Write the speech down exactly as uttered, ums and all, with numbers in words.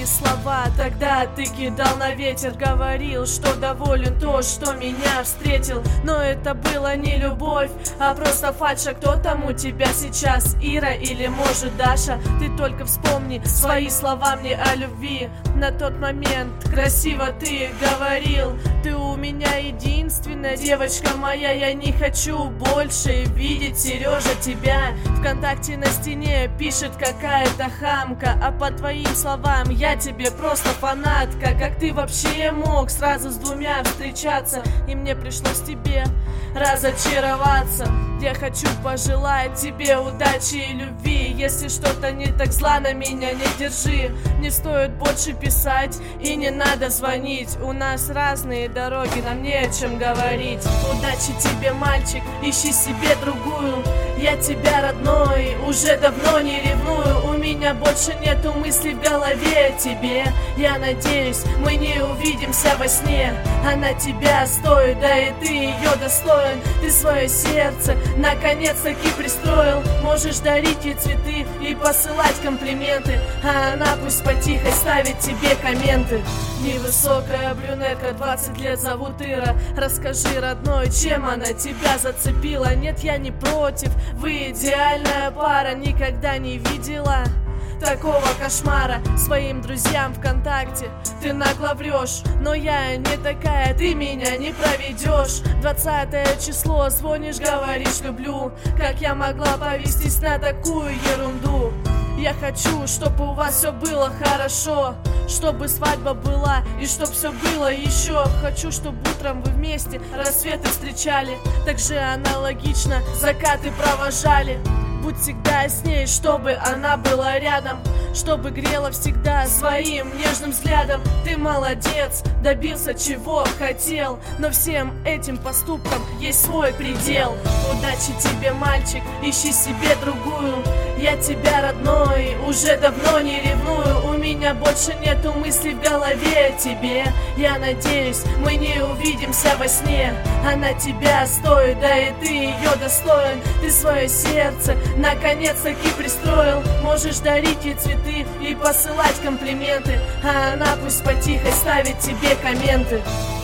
свои слова. Тогда ты кидал на ветер, говорил, что доволен то, что меня встретил. Но это было не любовь, а просто фальшь. Кто там у тебя сейчас, Ира или может Даша? Ты только вспомни свои слова мне о любви. На тот момент красиво ты говорил: ты у меня единственная девочка моя, я не хочу больше видеть, Сережа, тебя. Вконтакте на стене пишет какая-то хамка, а по твоим словам я тебе просто фанатка. Как ты вообще мог сразу с двумя встречаться, и мне пришлось тебе разочароваться? Я хочу пожелать тебе удачи и любви. Если что-то не так, зла на меня не держи. Не стоит больше писать и не надо звонить. У нас разные дороги, нам не о чем говорить. Удачи тебе, мальчик, ищи себе другую. Я тебя, родной, уже давно не ревную. У меня больше нету мыслей в голове о тебе. Я надеюсь, мы не увидимся во сне. Она тебя стоит, да и ты ее достоин. Ты свое сердце наконец-таки пристроил. Можешь дарить ей цветы и посылать комплименты, а она пусть потихо ставит тебе комменты. Невысокая брюнетка, двадцать лет, зовут Ира. Расскажи, родной, чем она тебя зацепила? Нет, я не против, вы идеальная пара. Никогда не видела такого кошмара. Своим друзьям ВКонтакте ты нагло врешь, но я не такая, ты меня не проведешь. Двадцатое число, звонишь, говоришь люблю. Как я могла повестись на такую ерунду? Я хочу, чтобы у вас все было хорошо, чтобы свадьба была и чтоб все было еще. Хочу, чтобы утром вы вместе рассветы встречали, также аналогично закаты провожали. Будь всегда с ней, чтобы она была рядом, чтобы грела всегда своим нежным взглядом. Ты молодец, добился чего хотел, но всем этим поступкам есть свой предел. Удачи тебе, мальчик, ищи себе другую. Я тебя, родной, уже давно не ревную. У меня больше нету мыслей в голове о тебе. Я надеюсь, мы не увидимся во сне. Она тебя стоит, да и ты ее достоин. Ты свое сердце наконец-таки пристроил. Можешь дарить ей цветы и посылать комплименты, а она пусть потихо ставит тебе комменты.